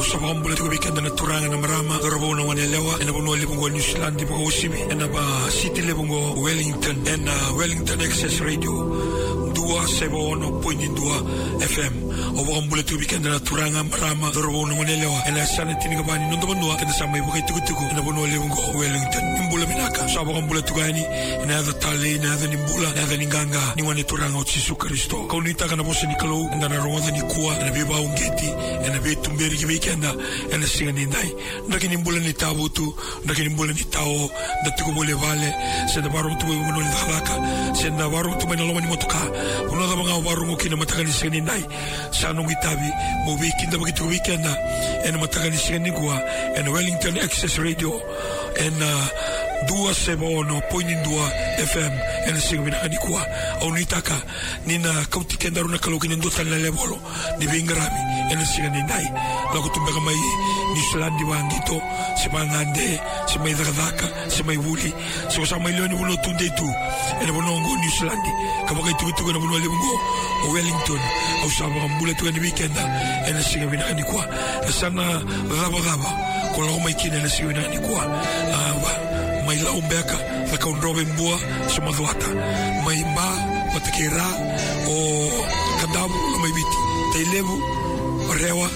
sabang bulat ko weekend na turangan na marama garabo na wanelewa ena bono lebongo New Zealand di bako usimi ena ba city lebongo Wellington ena Wellington Access Radio 271.2 FM o bakang bulat ko weekend na turangan marama garabo na wanelewa ena sana tinigabani nondo banua kena samay bakay tugu-tugu ena bono lebongo Wellington imbula minaka sabang bulat ko gani ena ada tali ena ada nimbula ena ada ninganga ni wane turanga o Jesu Kristo kau nita kana bosa ni kalau ena ronga ni kuwa ena beba ungeti ena betumberi ki weekend ena singa ni nai ndaki nimbula ni tabu tu ndaki nimbula ni tao ndati ko mole vale senda baru tu mo no dalaka senda baru tu mena loma ni motoka uno da banga baru ngo kina mataka ni singa ni nai sanu ngitabi mo weekend ba kitu weekend ena mataka ni singa ni kuwa ena Wellington Access Radio ena 271.2 FM ena singa mina ni kuwa au nitaka nina kauti kenda runa kalau kini ndo tala lebolo ni bingrami ena singa ni nai lagu tumbaga mai New Zealand di wangito si mangande si mai dagdaka si mai wuli si sa mai leoni uno tunde tu ena bonongo New Zealand kabaka itu na bono lebongo o Wellington au sa ba mbula tu ni weekend ena singa mina ni kuwa sana raba ko la mai kina ena singa mina ni kuwa mai la umbeka la kaundrobe mbua si madwata mai mba matakira o kadabu mai biti tailevu rewa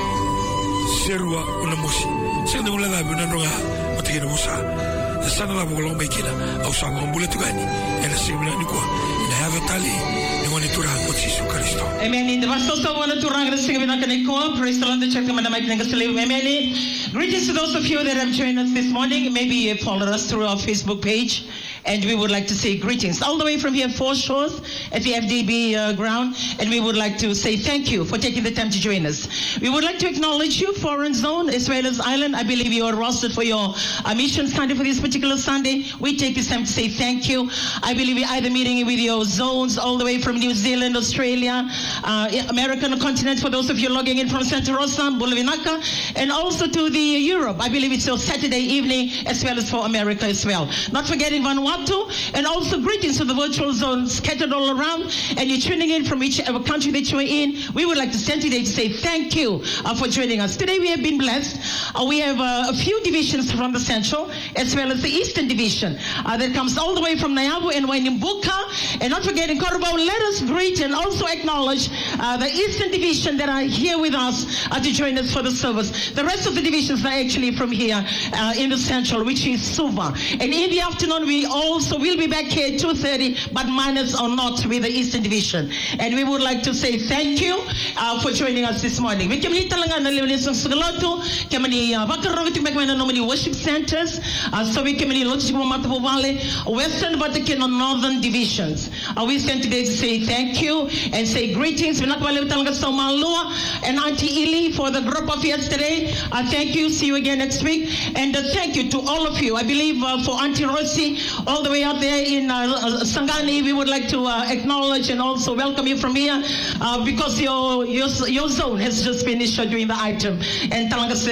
serua una mosi senda una la una ronga matakira musa sana la bola mai kina au sa ngambule tugani ena simina ni kwa ina hava tali ni woni turang o Jesu Kristo. Amen. In the vasto so wona turang the singina kaniko praise the Lord the church mana mai ngasele. Amen. Greetings to those of you that have joined us this morning. Maybe you followed us through our Facebook page. And we would like to say greetings all the way from here, Foreshores at the FDB ground. And we would like to say thank you for taking the time to join us. We would like to acknowledge you, Foreign Zone, as well as Island. I believe you are rostered for your mission Sunday for this particular Sunday. We take this time to say thank you. I believe you're either meeting with your zones all the way from New Zealand, Australia, American continent, for those of you logging in from Santa Rosa, Bulavinaka, and also to the Europe. I believe it's your Saturday evening, as well as for America as well. Not forgetting Vanuatu. And also greetings to the virtual zone scattered all around, and you're tuning in from whichever country that you're in. We would like to stand today to say thank you for joining us. Today we have been blessed. We have a few divisions from the Central as well as the Eastern Division that comes all the way from Naiabu and Wainimbuka, and not forgetting Korobau. Let us greet and also acknowledge the Eastern Division that are here with us to join us for the service. The rest of the divisions are actually from here in the Central, which is Suva. And in the afternoon we also will be back here at 2:30, but minus or not with the Eastern Division. And we would like to say thank you for joining us this morning. We kami talaga na liwin sa sugaloto, kami bakaroon ito magmana nomini worship centers. So we kami loto siguro matapobale Western Vatican and Northern Divisions. We stand today to say thank you and say greetings. We nakabaliw talaga sa Malua and Auntie Ili for the group of yesterday. Thank you. See you again next week. And thank you to all of you. I believe for Auntie Rossi, all the way out there in Sangani, we would like to acknowledge and also welcome you from here because your zone has just finished doing the item. And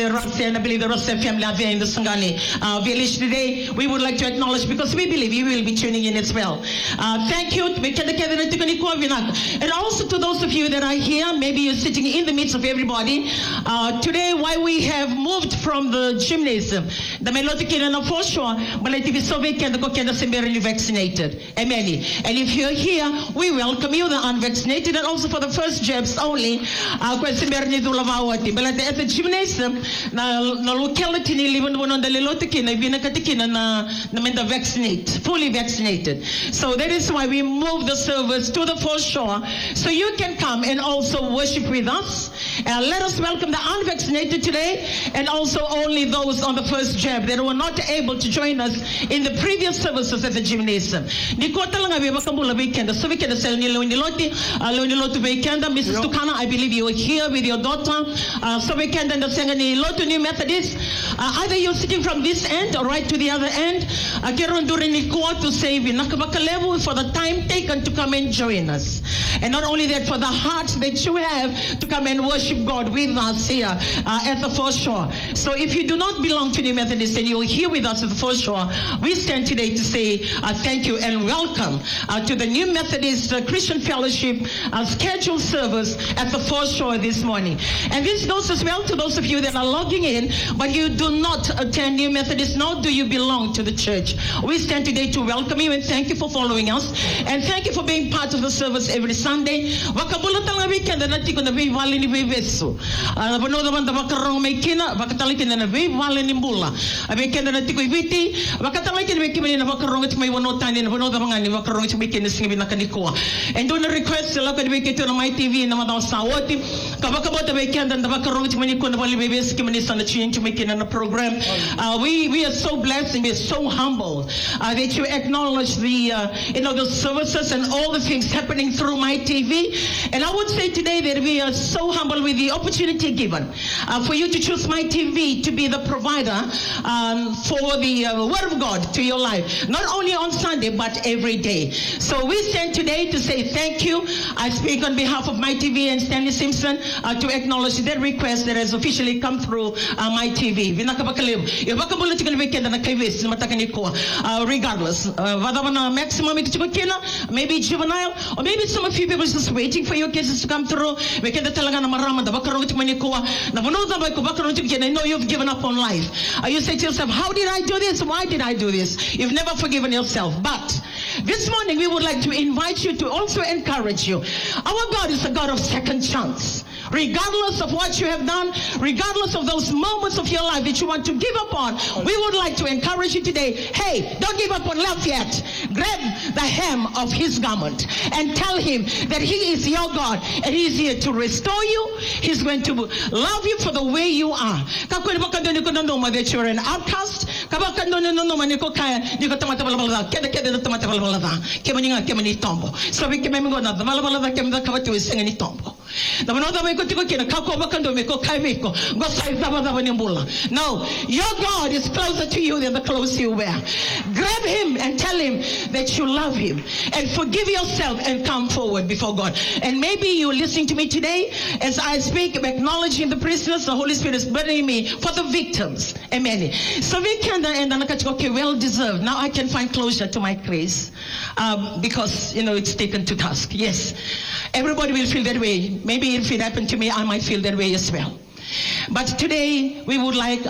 I believe the Rossi family are there in the Sangani village today. We would like to acknowledge because we believe you will be tuning in as well. Thank you. And also to those of you that are here, maybe you're sitting in the midst of everybody. Today, why we have moved from the gymnasium, the Melodikin and Foreshore, but it is so vacant the vaccinated. Amen. And if you're here, we welcome you, the unvaccinated, and also for the first jabs only. But at the gymnasium, the locality ni liban mo the Lelotikin, na binakatikin na vaccinate, fully vaccinated. So that is why we moved the service to the Foreshore, so you can come and also worship with us. Let us welcome the unvaccinated today, and also only those on the first jab that were not able to join us in the previous services at the gymnasium. Nikota lang abi makambula weekend. So we can say Leoniloti weekend. Mrs. Tukana, I believe you are here with your daughter. So we can the Sangani Lotu New Methodist. Either you're sitting from this end or right to the other end. Keron during Nikua to say Vinakabakalevu for the time taken to come and join us. And not only that, for the heart that you have to come and worship worship God with us here at the Foreshore. So if you do not belong to New Methodist and you're here with us at the Foreshore, we stand today to say thank you and welcome to the New Methodist Christian Fellowship scheduled service at the Foreshore this morning. And this goes as well to those of you that are logging in, but you do not attend New Methodist, nor do you belong to the church. We stand today to welcome you and thank you for following us. And thank you for being part of the service every Sunday. Wakabulatan na weekend na tiko na be vale ni bebeso. Banoda man da bakarong may kina, bakatalikin na be vale ni bula. Weekend na tiko ibiti, bakatalikin may kina na bakarong at may wanotan na banoda mga ni bakarong at may kina singi na kanikuha. And do na request sila kad weekend to na my TV na madaw sawati. Kabakabota weekend na bakarong at may kina vale bebes kimanisa na change may kina na program. We are so blessed and we are so humble that you acknowledge the the services and all the things happening through my TV. And I would say today that we are so humble with the opportunity given for you to choose my TV to be the provider for the Word of God to your life, not only on Sunday but every day. So we stand today to say thank you. I speak on behalf of my TV and Stanley Simpson to acknowledge that request that has officially come through my TV. Regardless, maximum maybe juvenile, or maybe some of you people just waiting for your cases to come through. I know you've given up on life. You say to yourself, how did I do this? Why did I do this? You've never forgiven yourself. But this morning we would like to invite you to also encourage you. Our God is a God of second chance. Regardless of what you have done, regardless of those moments of your life that you want to give up on, we would like to encourage you today. Hey, don't give up on love yet. Grab the hem of his garment and tell him that he is your God and he is here to restore you. He's going to love you for the way you are. That you're an outcast. So we can no, your God is closer to you than the clothes you wear. Grab him and tell him that you love him and forgive yourself and come forward before God. And maybe you're listening to me today as I speak, acknowledging the prisoners. The Holy Spirit is burdening me for the victims. Amen. So we can okay, well deserved. Now I can find closure to my case because it's taken to task. Yes, everybody will feel that way. Maybe if it happened to me, I might feel that way as well. But today we would like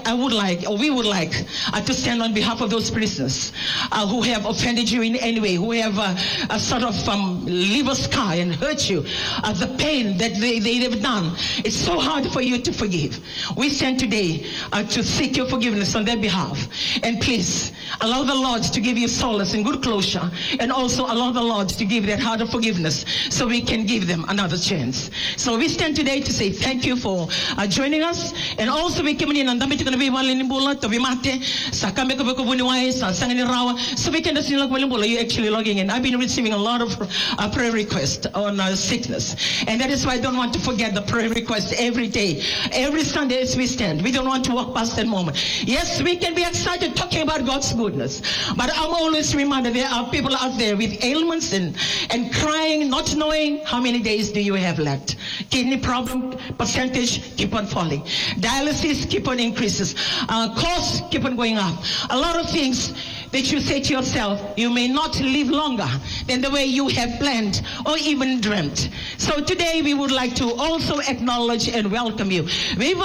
to stand on behalf of those prisoners who have offended you in any way, who have sort of leave a scar and hurt you, the pain that they have done. It's so hard for you to forgive. We stand today to seek your forgiveness on their behalf. And please allow the Lord to give you solace and good closure, and also allow the Lord to give that heart of forgiveness so we can give them another chance. So we stand today to say thank you for joining us, and also we came in and damit kana be wale ni bola to be mate sa kambe ko ko buni wai sa sangani rawa so we can just like you actually logging in. I've been receiving a lot of prayer requests on sickness, and that is why I don't want to forget the prayer requests every day, every Sunday as we stand. We don't want to walk past that moment. Yes, we can be excited talking about God's goodness, but I'm always reminded there are people out there with ailments and crying, not knowing how many days do you have left. Kidney problem percentage keep on falling. Dialysis keep on increases. Costs keep on going up. A lot of things that you say to yourself, you may not live longer than the way you have planned or even dreamt. So today we would like to also acknowledge and welcome you. We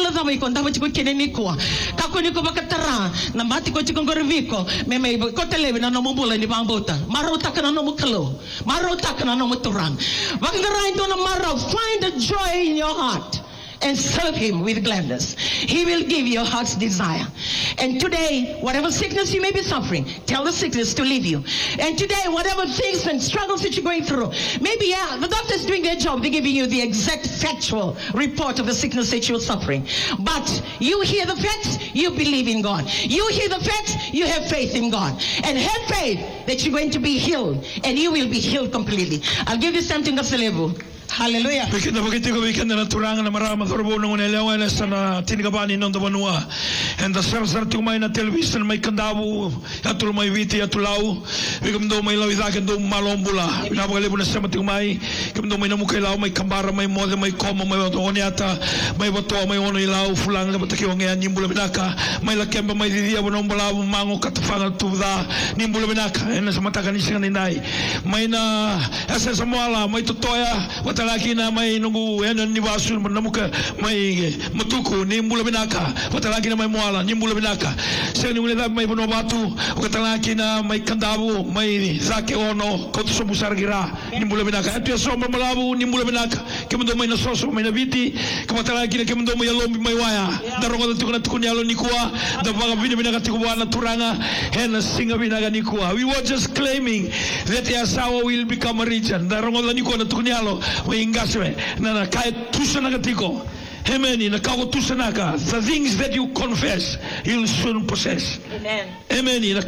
find a joy in your heart and serve him with gladness. He will give your heart's desire. And today, whatever sickness you may be suffering, tell the sickness to leave you. And today, whatever things and struggles that you're going through, maybe the doctor's doing their job, they're giving you the exact factual report of the sickness that you're suffering. But you hear the facts, you believe in God. You hear the facts, you have faith in God. And have faith that you're going to be healed, and you will be healed completely. I'll give this time to Ngaselevu Hallelujah. Weekend na bakit ko weekend na turangan na marama torbo nung nelewa na sa na tinigabani nung dabanua. And the sar tumay na television may kandabu atul may witi atulaw. Bigam do may lawi daken do malombula. Pinapagalibo na sa matumay. Bigam do may namukailaw may kambara may mode may koma may oniata may bato may ono ilaw fulang na batakiwa ngayon nimbula binaka may lakemba may didiya bonombula mango katafangal tuda nimbula binaka. And sa matakan isang ninay may na asa sa muala may tutoya watalaki na may nungu yan ni wasul namuka may matuko ni mula binaka watalaki na may muala ni mula binaka sa ni mula may bonobatu watalaki na may kandabu may zake ono koto so musargira ni mula binaka atu so malabu ni mula binaka kemundo may nasoso may nabiti kamatalaki na kemundo may lombi may waya darongo tukuna tukunyalo ni kuwa da baga bini binaka tikuwa na turanga hen singa binaka ni kuwa. We were just claiming that Yasawa will become a region darongo ni kuwa na tukunyalo ingaswe na kaya tusa nagatiko. Amen. The things that you confess, you'll soon possess. Amen. Amen. We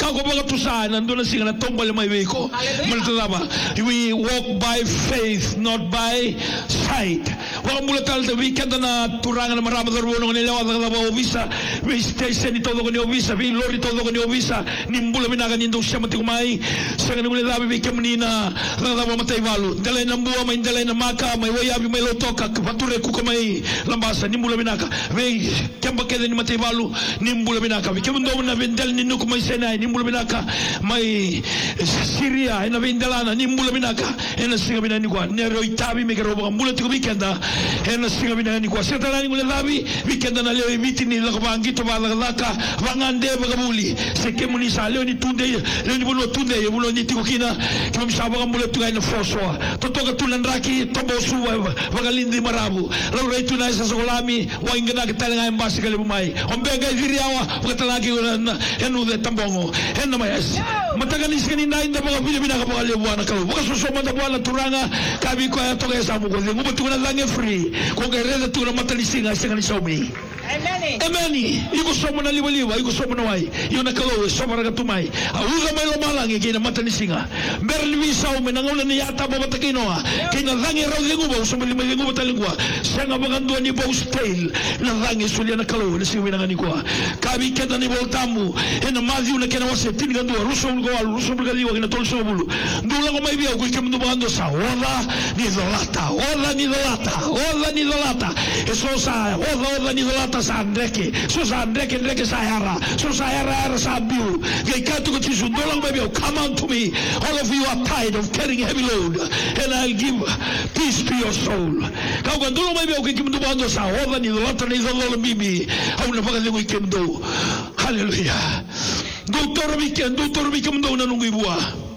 walk by faith, not by sight. We can't turang na marama darbo ng nilawa ng obisa. We stay seni todo con obisa. We lori todo con obisa. Nimbula minaga nindo siya matikumay. Sa kanila dabi we kemunina na matay valu. Dalay na buwa may dalay na maka may wayabi may lotoka pature kukamay lambasa nimbula binaka. We kemba kede ni matay valu nimbula binaka. We kemundo na vendel ninu kumay senay nimbula binaka. May Syria ina vendalana nimbula binaka. Ena singa binani kwa nero itabi me karoba mbula tiku weekenda. Ena singa binani kwa setala ni ngule labi weekenda na leo imiti ni lakabangi to bala laka vangande bagabuli. Sekemuni sa leo ni tunde leo ni bulo tunde bulo ni tiku kina kimsaba mbula tuga ina foswa. Totoka tulandraki tobosu bagalindi marabu. Lalu reitu na isa sokolami wa ingana kitalenga embasi kali bumai. Ombega viriawa katalagi enu de tambongo. Ena mayas. Mataganis kanina inda mga Pilipina kapag alibuana kalu. Baka susoma na buwana turanga kabi ko ya toga sa mugo. Ngumo tuga na lange free. Kung kaya reda tuga na matalisinga sa kanisomi. Amen. Amen. Iko somo na liwaliwa, iko somo na wai. Iyo na kalo somo na katumay. Auga may lomalang kaya na matalisinga. Berli sao menangula ni yata babatakinoa. Kaya na lange raw linguba usoma lima linguba talingwa. Siya nga bagandua ni Boss Tail na lange sulia na kalo na siwi na nganikwa. Kabi keda ni Voltamu. Ena Matthew na kena wase tinigandua ruso ulgoal ruso ulgaliwa kina tolso bulu. Ndula ko may biyaw ko ikamdu bagando sa ola ni dolata. Ola ni dolata. Ola ni dolata. Eso sa ola ni dolata sa andreke. So sa andreke sa hara. So sa hara sa biu. Kay kato ko tisu ndula ko may biyaw. Come on to me. All of you are tired of carrying heavy load. And I'll give peace to your soul. Kau kan ndula may biyaw ko ikamdu bagando sa ola ni dolata ni dolala bibi. Au na pagaling ko ikamdu. Hallelujah. Doktor Mikem daw na nunggu ibuwa.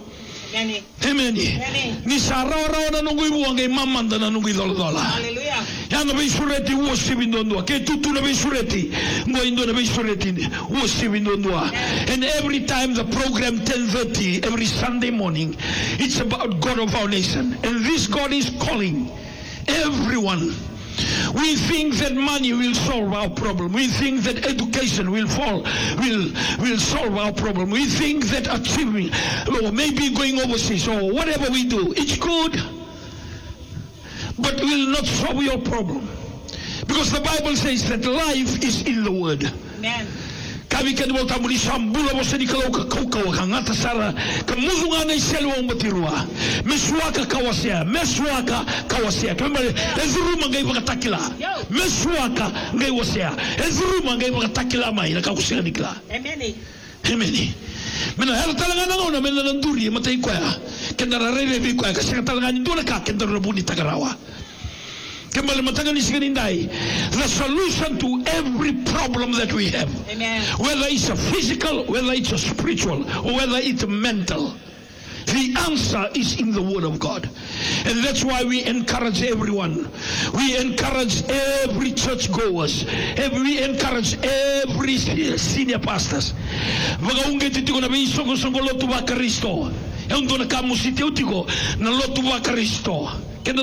Amen. Ni saraw-raw na nunggu ibuwa ngay mamanda na nunggu idol-dola. Hallelujah. Yan na bay sureti uwas si bindondwa. Kaya tutu na bay sureti. Ngo indo na bay sureti uwas si bindondwa. And every time the program 10:30 every Sunday morning, it's about God of our nation. And this God is calling everyone. We think that money will solve our problem. We think that education will solve our problem. We think that achieving or maybe going overseas or whatever we do, it's good, but will not solve your problem. Because the Bible says that life is in the Word. Amen. Kami kan volta muri sambula bosa di kalau kau ngata sara kemuzungan ai selwa matirua mesuaka kawasia kembali ezuru mangai bakatakila mesuaka ngai wasia ezuru mangai bakatakila mai na kau kusia nikla amen mena hal talanga ngona mena nduri matai kwa kendara rebe bi kwa kasi talanga ndura ka kendara buni tagarawa. The solution to every problem that we have, amen, whether it's a physical, whether it's a spiritual, or whether it's mental, the answer is in the Word of God. And that's why we encourage everyone. We encourage every church goers. We encourage every senior pastors. But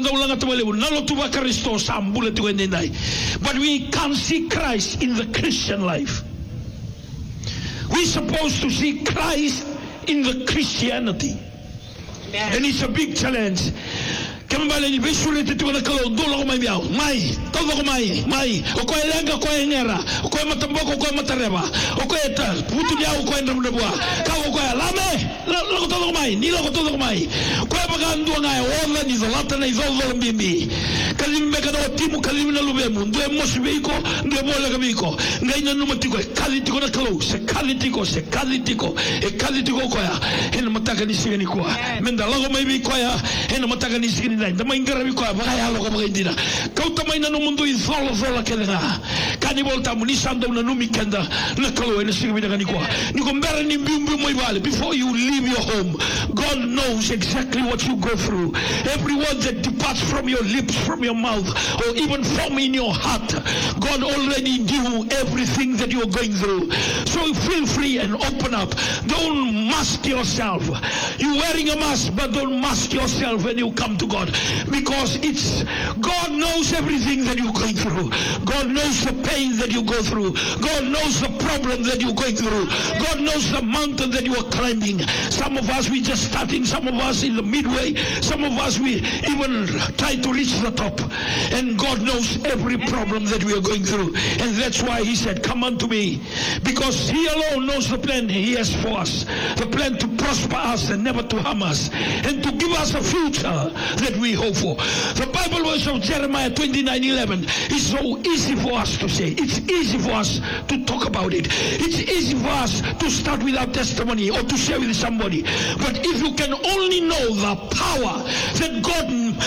we can't see Christ in the Christian life. We're supposed to see Christ in the Christianity. And it's a big challenge. Kembali ni besure te tukana kalau dolo ko mai biao. Mai, todo ko mai. O ko elenga ko engera, o ko matamboko ko matareba. O ko eta putu dia o ko endam debua. Ka o ko lame, lo todo ko mai, ni lo todo ko mai. Ko baga ndu ngai ola ni zolata na izolo mbimbi. Kalimbe kada timu kalimina lubemu, ndu mosibiko, ndu mola kamiko. Ngai na numatiko kalitiko na kalau, se kalitiko e kalitiko ko ya. Hena mataka ni sigani ko. Menda lago mai bi ko ya, hena mataka ni sigani dai. Dama ingara bi ko ba ya lo ko ba indina. Kau tamai na no mundo izolo kelenga. Kani volta mu ni sando na no mikenda na kalau ena sigani dagani ko. Ni ko mbere ni mbimbi moi vale. Before you leave your home, God knows exactly what you go through. Every word that departs from your lips, from your mouth, or even from in your heart, God already knew everything that you're going through. So feel free and open up. Don't mask yourself. You're wearing a mask, but don't mask yourself when you come to God, because it's God knows everything that you're going through. God knows the pain that you go through. God knows the problem that you're going through. God knows the mountain that you are climbing. Some of us, we just starting. Some of us in the midway. Some of us, we even try to reach the top. And God knows every problem that we are going through. And that's why he said, come unto me. Because he alone knows the plan he has for us. The plan to prosper us and never to harm us. And to give us a future that we hope for. The Bible verse of Jeremiah 29:11 is so easy for us to say. It's easy for us to talk about it. It's easy for us to start with our testimony or to share with somebody. But if you can only know the power that God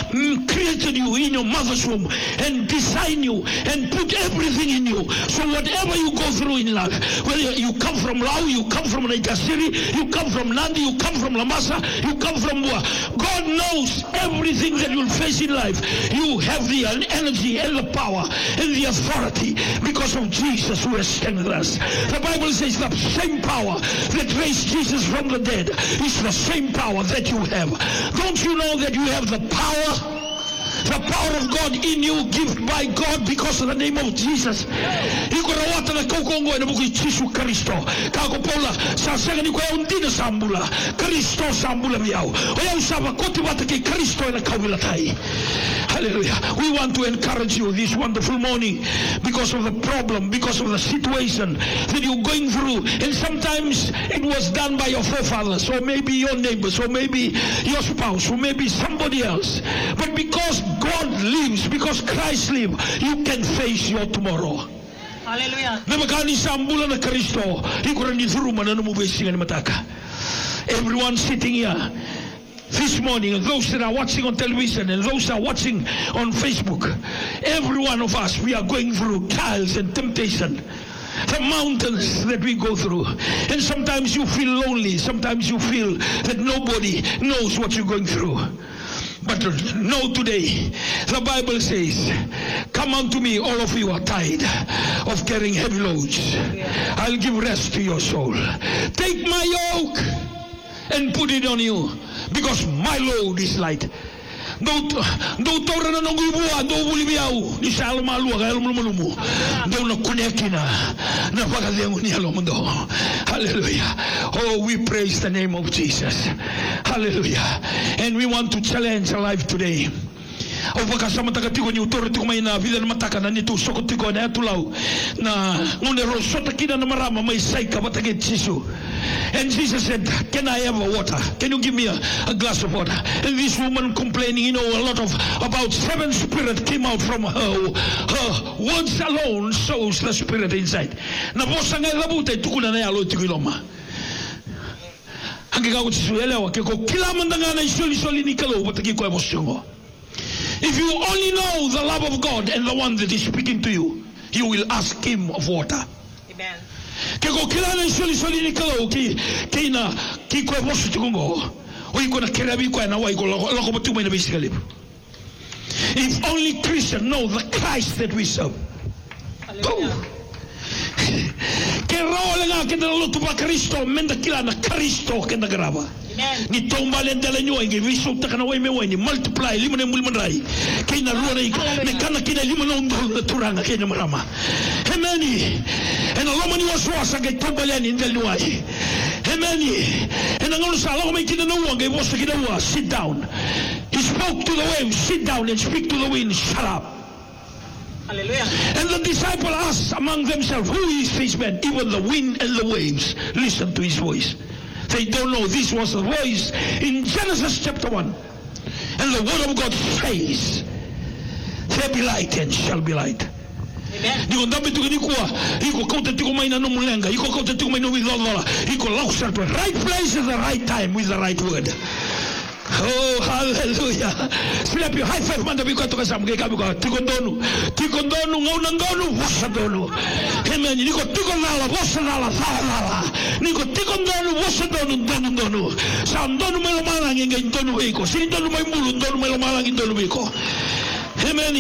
created you in your mother's womb and designed you and put everything in you, so whatever you go through in life, whether you come from Lao, you come from Naikasiri, you come from Nandi, you come from Lamasa, you come from Bua, God knows everything that you'll face in life. You have the energy and the power and the authority because of Jesus who has strengthened us. The Bible says the same power that raised Jesus from the dead is the same power that you have. Don't you know that you have the power? The power of God in you, given by God because of the name of Jesus. Ikorawata na kaukongo na buku Yesu Kristo. Kako Paula sa sanga ni ko undina sambula. Kristo sambula biao. Oya usaba koti wata ke Kristo na kawila tai. Hallelujah. We want to encourage you this wonderful morning because of the problem, because of the situation that you're going through. And sometimes it was done by your forefathers, or maybe your neighbors, or maybe your spouse, or maybe somebody else. But because God lives, because Christ lives, you can face your tomorrow. Hallelujah. Everyone sitting here this morning, and those that are watching on television, and those that are watching on Facebook, every one of us, we are going through trials and temptation. The mountains that we go through. And sometimes you feel lonely. Sometimes you feel that nobody knows what you're going through. But know today, the Bible says, come unto me, all of you are tired of carrying heavy loads. I'll give rest to your soul. Take my yoke and put it on you, because my load is light. Do tora na nongu ibua, do bulibiau, ni sa alma lua, kaya lumulumu. Do na kunekina, na pagaliangu ni alomundo. Hallelujah. Oh, we praise the name of Jesus. Hallelujah. And we want to challenge our life today. O pakasama takatiko ni utoro tiko mai na vida na mataka na nitu soko tiko na atulau na ngone rosota kina na marama mai saika batake Jesu. And Jesus said, can I have water? Can you give me a glass of water? And this woman complaining, a lot of about 7 spirits came out from her. Her words alone shows the spirit inside. Na bosa ngai labuta tukuna na yalo tikiloma. Angeka kuchisuelewa keko kila mandangana isoli nikalo bataki kwa emosyongo. If you only know the love of God and the one that is speaking to you, you will ask him of water. Amen. Keko kila na isoli nikalo ki na ki kwa emosu tikungo. Oi kona kerabi kwa na wai ko loko batuma na basically. If only Christians know the Christ that we serve. Hallelujah. Che role nga che dello tu pa Cristo menda kila na Cristo che da grava. Ni tomba le delle noi che vi sotto kana we me we multiply limone mulmanrai che na ruona ne kana kina limone ndo turanga che na marama. Amen. And alomani waswasa che tomba le ni del noi. Amen. And ngolo sala come kina no wanga was kina wa sit down. He spoke spoke to the waves, sit down and speak to the wind, shut up. Hallelujah. And the disciple asked among themselves, who is this man? Even the wind and the waves listen to his voice. They don't know this was the voice in Genesis chapter 1. And the word of God says, there be light and shall be light. Iko ndabe tukinikua, iko kauta tiko maina no mulenga, iko kauta tiko maina with all iko lausa to right place at the right time with the right word. Oh, hallelujah. Slap your high five man biko to kasam ke kabiko tikondonu ngauna ngonu wasadonu. Amen. Niko tikondala wasadala sala. Niko tikondonu wasadonu donu. Sandonu melo malangi ngentonu iko. Sindonu mai mulu donu melo malangi donu iko. Amen.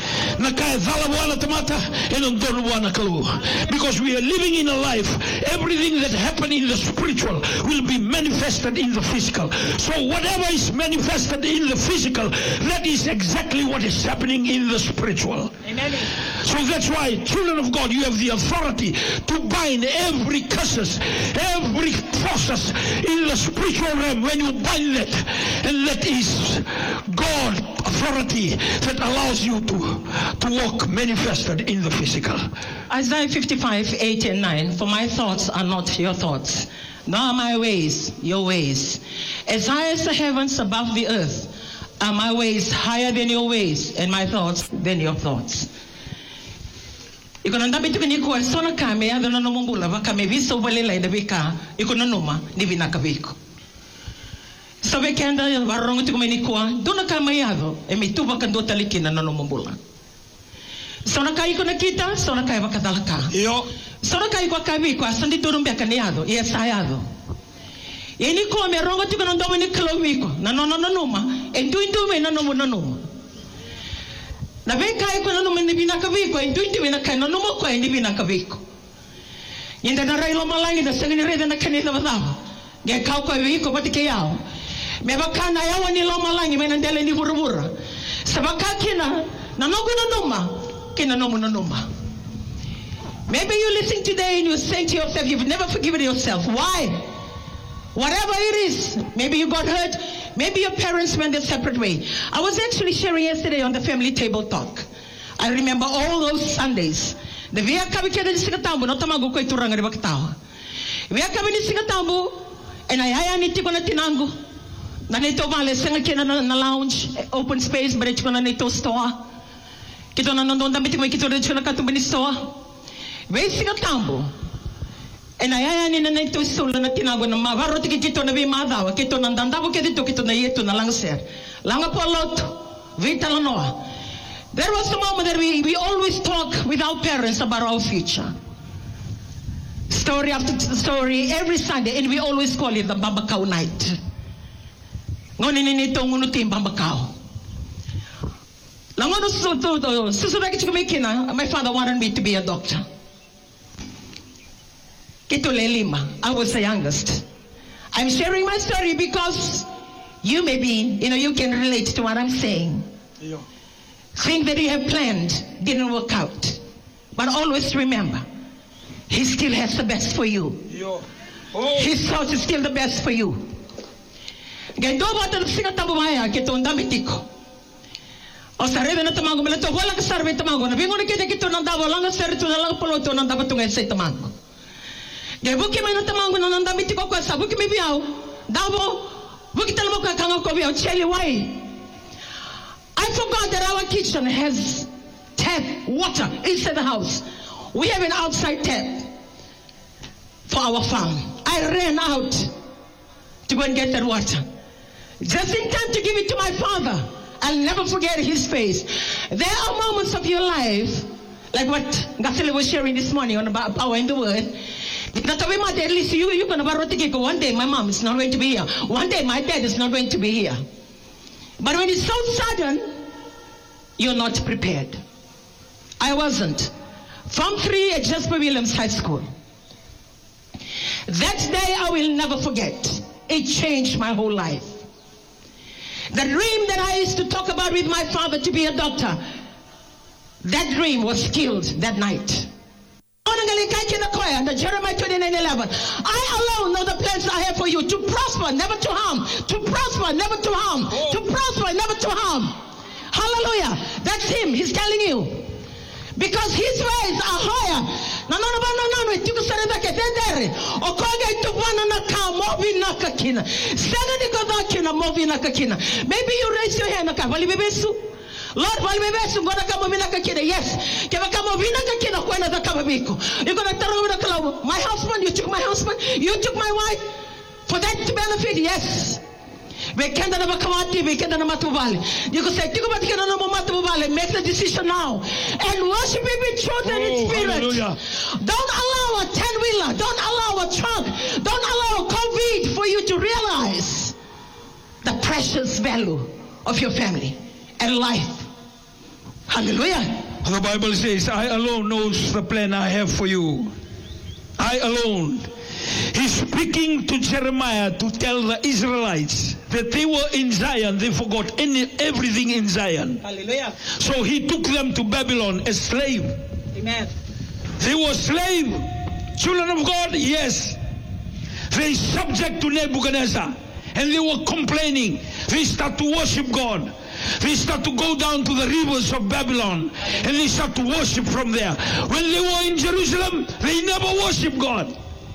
Because we are living in a life, everything that happened in the spiritual will be manifested in the physical. So whatever is manifested in the physical, that is exactly what is happening in the spiritual. Amen. So that's why, children of God, you have the authority to bind every curses, every forces in the spiritual realm. When you bind that, and that is God authority that allows you to walk manifested in the physical. Isaiah 55:8 and 9. For my thoughts are not your thoughts, nor are my ways your ways. As high as the heavens above the earth are my ways higher than your ways, and my thoughts than your thoughts. Iko nanda bitu ni ko sona kame ya na mungula baka me viso balela ida bika iko nanuma ni vinakabiko. Sabe que anda barrong tu kumeni kwa dona kama yado e me tuba kando talikina na nombola. Sona kai ko nakita sona kai bakadalaka. Yo. Sona kai kwa kabi kwa sandi turumbe kaniado e sayado. E ni ko me rongo tu kono ndo ni kilomiko na no numa e tu me na numa. Na venkai ko na numa ni binakabiko e tu me na kai na numa ko e ni binakabiko. Yenda na railo malangi da sangini reda na kanida badava. Ge kau ko e ko patike yao. Me bakana yawa ni loma langi menandele ni burubura. Sabaka kina na nogu na numa kina nomu na numa. Maybe you listen today and you say to yourself, you've never forgiven yourself. Why? Whatever it is, maybe you got hurt, maybe your parents went a separate way. I was actually sharing yesterday on the family table talk. I remember all those Sundays. The via kabikeda ni singatambu no tamago ko ituranga ni baktawa. Via kabi ni singatambu and ayaya ni tiko na tinango. Na nito vale senga kena na lounge, open space, but it's gonna nito store. Kito na nandong damit ko kito rin na katumba ni store. Ve singa tambo. And ayaya ni na nito store na tinago na mavaro tiki kito na vi madawa, kito na dandabo kito na yeto na langser. Langa po lot, vita la noa. There was a moment that we always talk with our parents about our future. Story after story every Sunday, and we always call it the Babakau night. My father wanted me to be a doctor. I was the youngest. I'm sharing my story because you may be, you can relate to what I'm saying. Things that you have planned didn't work out. But always remember, He still has the best for you. His thoughts is still the best for you. Gendo bata singa tabumaya kito ndamitiko. O sarebe na tamango mela to wala ka sarbe tamango na bingo na kito nanda wala nga sarbe to na lang poloto nanda batunga sa tamango. Gebuki may na tamango na ndamitiko ko sa buki may biaw. Dabo buki talmo ka kanga ko biaw cheli why? I forgot that our kitchen has tap water inside the house. We have an outside tap for our farm. I ran out to go and get that water. Just in time to give it to my father. I'll never forget his face. There are moments of your life, like what Gasile was sharing this morning on about power in the word. At least you're going to one day my mom is not going to be here. One day my dad is not going to be here. But when it's so sudden, you're not prepared. I wasn't. Form 3 at Jasper Williams High School. That day I will never forget. It changed my whole life. The dream that I used to talk about with my father to be a doctor, that dream was killed that night. The Jeremiah 29:11. I alone know the plans I have for you, to prosper, never to harm. To prosper, never to harm. To prosper, never to harm. Hallelujah. That's him. He's telling you. Because his ways are higher. Maybe you raise your hand. Lord, yes. You're going to tell my husband, you took my husband, you took my wife. For that to benefit, yes. You can say, make the decision now. And worship him in truth and in spirit. Hallelujah. Don't allow a 10-wheeler, don't allow a truck, don't allow a COVID for you to realize the precious value of your family and life. Hallelujah. The Bible says, I alone knows the plan I have for you. I alone. He's speaking to Jeremiah to tell the Israelites that they were in Zion. They forgot everything in Zion. Hallelujah. So he took them to Babylon as slave. Amen. They were slave. Children of God, yes. They subject to Nebuchadnezzar. And they were complaining. They start to worship God. They start to go down to the rivers of Babylon. And they start to worship from there. When they were in Jerusalem, they never worshiped God.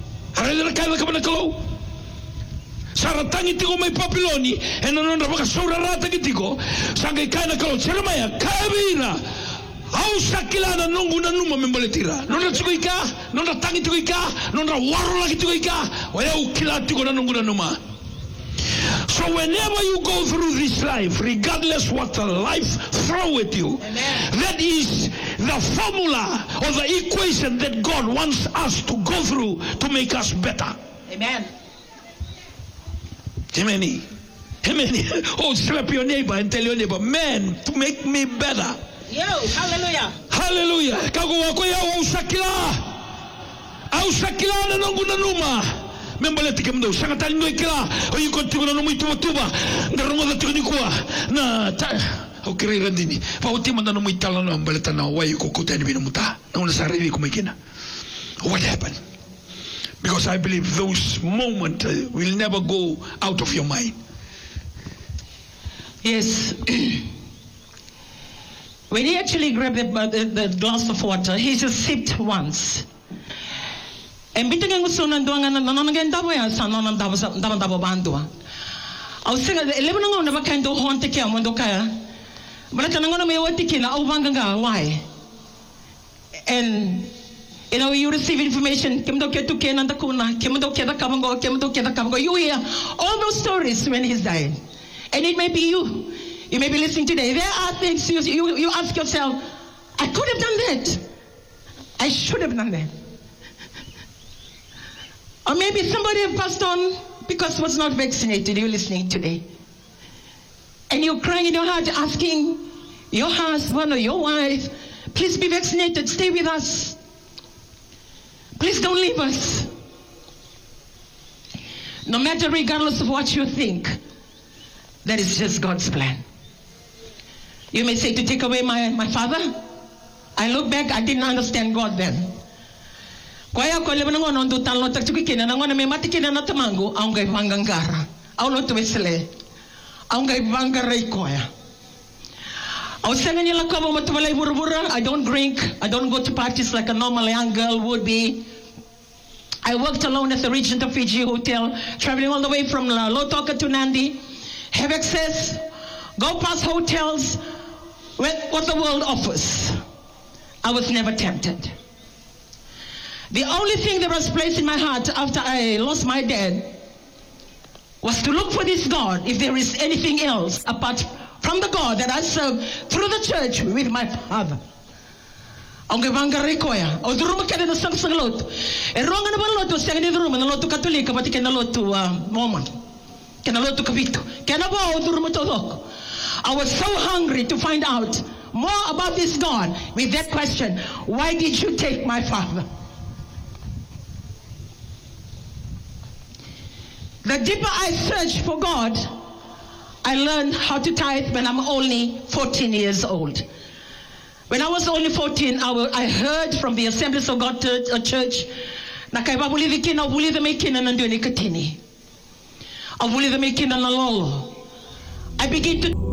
Saratangi tiko may papiloni, and another Bakasura Ratagitico, Sangai Kana Kalo, Jeremiah, Kavina, Ausa Kilana Nunguna Numa Memboletira, Nona Tuika, Nona Tangi Tuika, Nona Warlaki Tuika, Well Kila Tukona Nunguna Numa. So whenever you go through this life, regardless what the life throw at you, amen, that is the formula or the equation that God wants us to go through to make us better. Amen. Amen. Amen. Oh, slap your neighbor and tell your neighbor, man, to make me better. Yo, hallelujah. Hallelujah. Kago wako ya ausakila. Ausakila na nunguna numa. Membaleti kemdo sangatali no ikila o yukontugo no muito tuba ngarongo da tunikua na o kirira ndini pa utima na no muitala no ambaleta na wa yuko kutani bino muta na una sarivi kumekina. What happened? Because I believe those moments will never go out of your mind. Yes. When he actually grabbed the glass of water, he just sipped once. And biting gusto nanduan na nanangenda ya sa nanam dabo bandua. Au singa elebana ngona bakando honte kya mondo kaya. Balata ngona me wati kila au banganga why? And you know, you receive information, you hear all those stories when he's dying. And it may be you. You may be listening today. There are things you ask yourself, I could have done that. I should have done that. Or maybe somebody passed on because was not vaccinated. You're listening today. And you're crying in your heart asking your husband or your wife, please be vaccinated, stay with us. Please don't leave us. No matter, regardless of what you think, that is just God's plan. You may say, to take away my father. I look back, I didn't understand God then. Kaya ko leban ngo non dutan lo tak tukikina ngo na me matikina na tamango ang gay bangangara. Aw lo tuwesle. Ang gay bangaray koya. I don't drink. I don't go to parties like a normal young girl would be. I worked alone at the Regent of Fiji Hotel, traveling all the way from Lotoka to Nandi. Have access, go past hotels, what the world offers. I was never tempted. The only thing that was placed in my heart after I lost my dad was to look for this God, if there is anything else apart from the God that I serve through the church with my father. Ang gabanggaray ko ya. O duro magkada na sang lot. E ronga na ba lot sa kanila duro na lot Katolik pati kana lot Mormon. Kana lot Kapito. Kana ba o duro mo tolok. I was so hungry to find out more about this God with that question, why did you take my father? The deeper I searched for God, I learned how to tithe when I'm only 14 years old. When I was only 14, I heard from the Assemblies of God Church, na kay babuli dikina ubuli the making and andoni katini. Ubuli the making and lolo. I begin to